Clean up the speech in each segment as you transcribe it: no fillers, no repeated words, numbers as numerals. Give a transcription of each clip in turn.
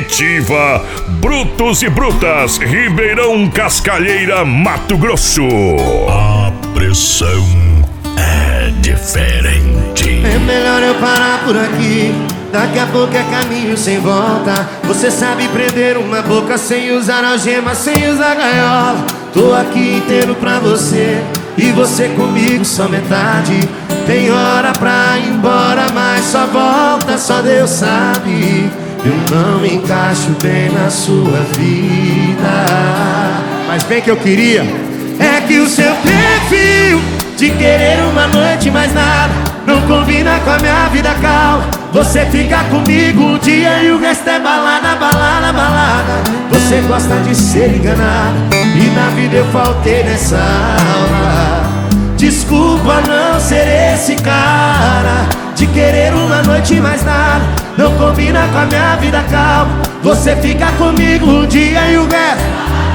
Comitiva Brutos e Brutas, Ribeirão Cascalheira, Mato Grosso. A pressão é diferente. É melhor eu parar por aqui, daqui a pouco é caminho sem volta. Você sabe prender uma boca sem usar algema, sem usar gaiola. Tô aqui inteiro pra você e você comigo só metade. Tem hora pra ir embora, mas só volta, só Deus sabe. Eu não me encaixo bem na sua vida, mas bem que eu queria é que o seu perfil de querer uma noite mais nada não combina com a minha vida calma. Você fica comigo um dia e o resto é balada, balada, balada. Você gosta de ser enganado e na vida eu faltei nessa aula. Desculpa não ser esse cara de querer uma noite mais nada não combina com a minha vida calma. Você fica comigo um dia e o resto.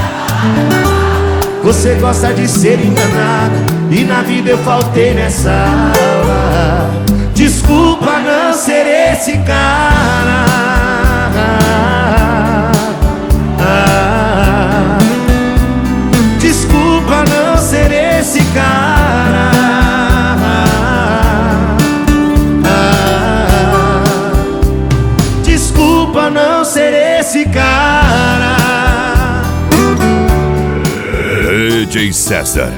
Você gosta de ser enganado e na vida eu faltei nessa aula. Desculpa não ser esse cara. Desculpa não ser esse cara. Desculpa não ser esse cara. DJ César.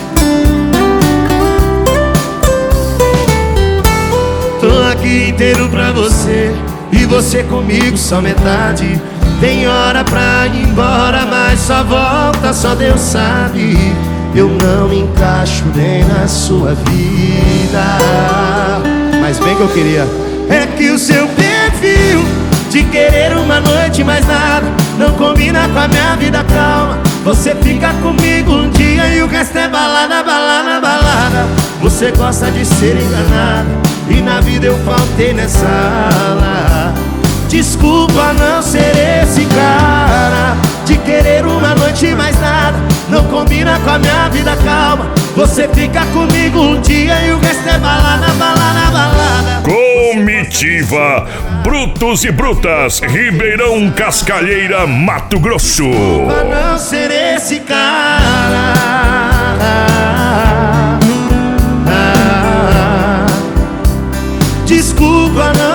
Tô aqui inteiro pra você e você comigo só metade. Tem hora pra ir embora, mas só volta, só Deus sabe. Eu não me encaixo nem na sua vida, mas bem que eu queria é que o seu perfil de querer uma noite mais nada não combina com a minha vida calma. Você fica comigo um dia e o resto é balada, balada, balada. Você gosta de ser enganado e na vida eu faltei nessa aula. Desculpa não ser esse cara de querer uma noite mais nada não combina com a minha vida calma. Você fica comigo um dia e o resto é balada, balada, balada. Comitiva Brutos e Brutas, Ribeirão Cascalheira, Mato Grosso. Desculpa não ser esse cara. Desculpa não